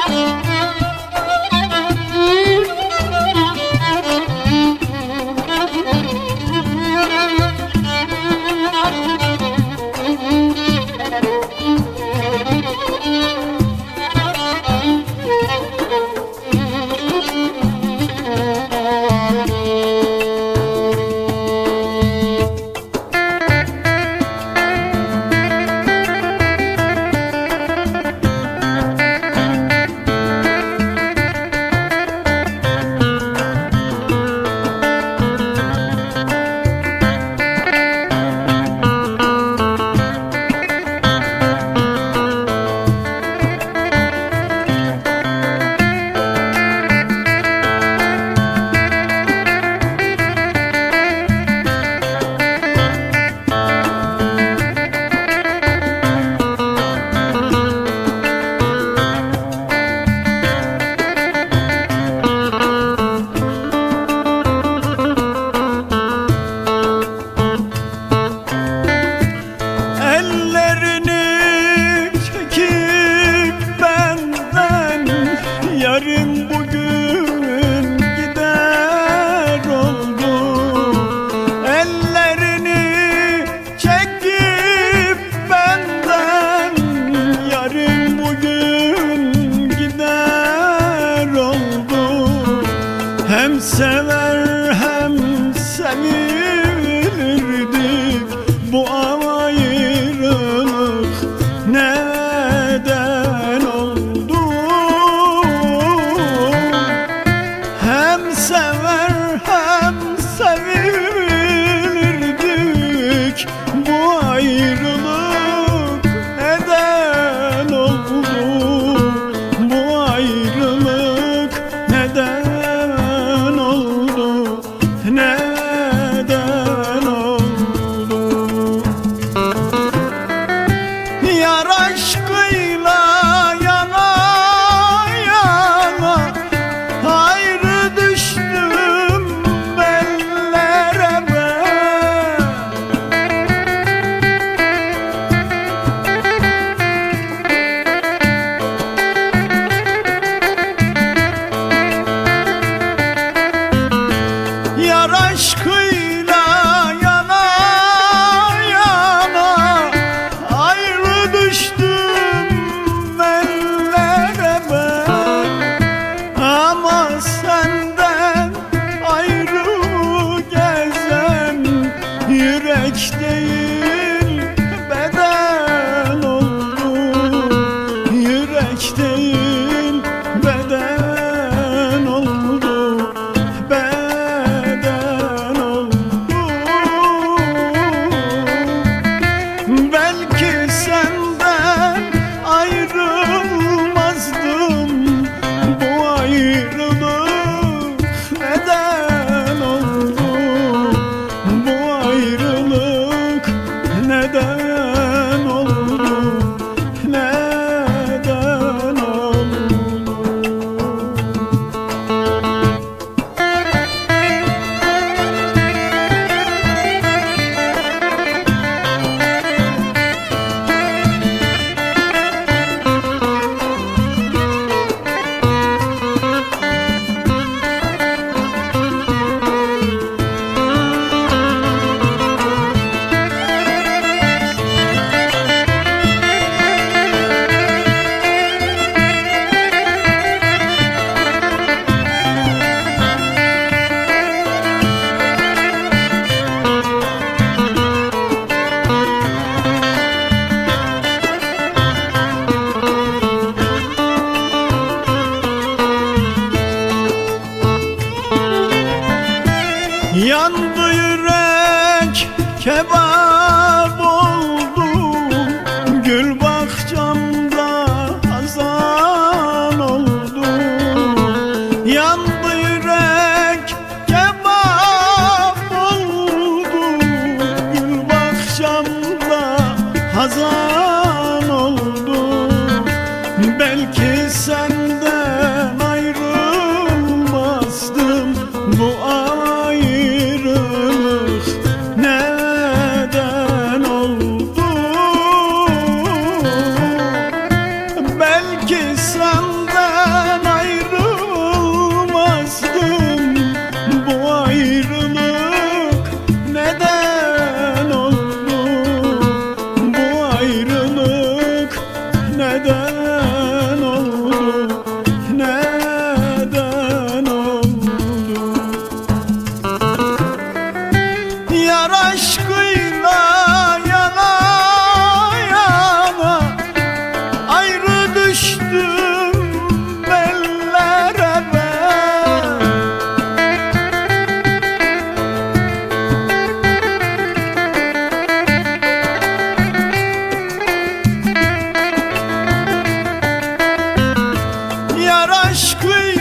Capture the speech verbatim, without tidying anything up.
Yarın bugün gider oldu. Ellerini çekip benden, yarın bugün gider oldu. Hem sever hem sevilirdik, bu ayrılık neden oldu? Hem sever hem sevilirdik, bu ayrılık neden oldu? Bu ayrılık neden oldu? Neden oldu? Yar aşkıyla yana yana ayrı düştüm ellere ben. Yar aşkıyla yana yana ayrı düştüm ellere ben. Ama senden ayrı gezen yürek değil beden oldu. Yürek değil beden oldu. Beden oldu. Belki senden ayrılmazdım, bu ayrılık neden oldu? Bu ayrılık neden oldu? Neden oldu? Yandı yürek, kebap oldu, gül bahçamda hazan oldu. Yandı yürek, kebap oldu, gül bahçamda hazan oldu. Belki senden ayrılmazdım, bu ayrılık neden oldu? Belki senden aşkı